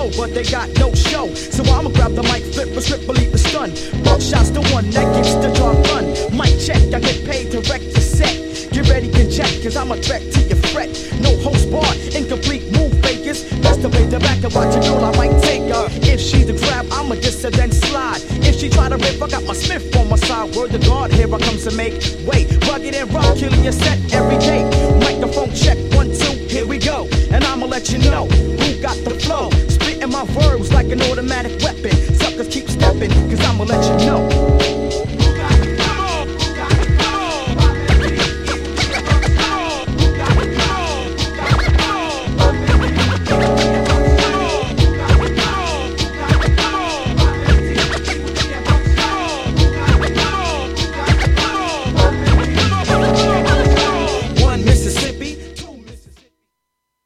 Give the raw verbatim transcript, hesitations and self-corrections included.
flow, but they got no show. So I'ma grab the mic, flip a script, believe the stun. Buck shots the one that gets the job done. Mic check, I get paid to wreck the set. Get ready, can check, cause I'm a threat to your fret. No host bar, incomplete move fakers. Best to play the back and watch a girl, I might take her. If she the grab, I'ma diss her then slide. If she try to rip, I got my Smith on my side. Word to God, here I come to make way. Rugged and raw, killing your set every day. Microphone check, one, two, here we go. And I'ma let you know who got the flow. Spitting my verbs like an automatic weapon. Suckers keep stepping, cause I'ma let you know.